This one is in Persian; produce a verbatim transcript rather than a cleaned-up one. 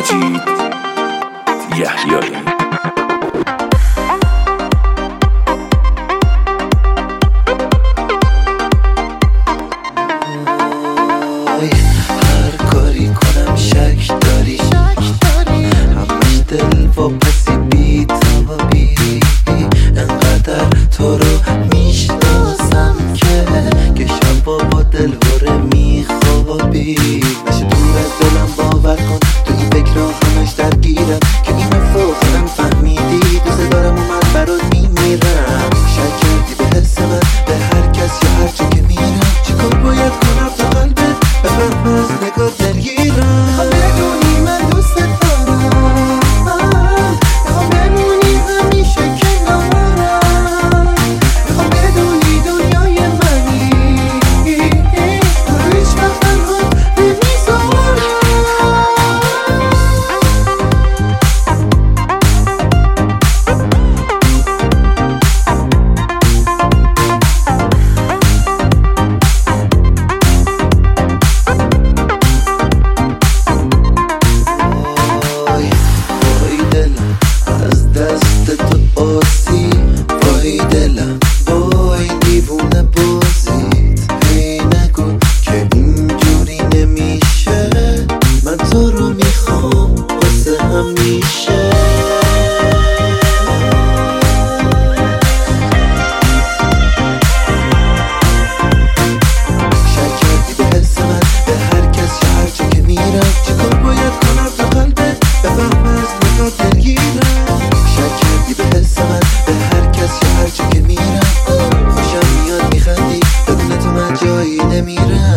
مجید یحیایی. هر کاری کنم شک داری همش دل و پسی بی تابی، انقدر تو رو میشناسم که که شبا با دل وره میخوابی. نشه دور از دلم باور کن، تو این فکر را همش درگیرم که اینو فوقم فهمیدی. دوست دارم و من برات میمیرم. شک کردی به حس من، به هر کس یا هر جا که میرم. چیکار باید کنم تا قلبت بفهم از نگاه درگیرم؟ میخوام بدونی من دوست دارم، میخوام بمونی همیشه کنارم، میخوام بدونی دنیای منی، تو رو هیچ وقت تنها نمیذارم. از دست تو آسی وای دلم، وای دیوونه بازید. هی نگو که اینجوری نمیشه، من تو رو میخوام واسه همیشه. شک کردی به حس من، به هر کس یا هر جا که میرم. چیکار باید کنم تا قلبت بفهم از نگاه درگیرم؟ شک کردی به حس من، به هر کس یا هر جا که میرم. خوشم میاد میخندی، بدون تو من جایی نمیرم.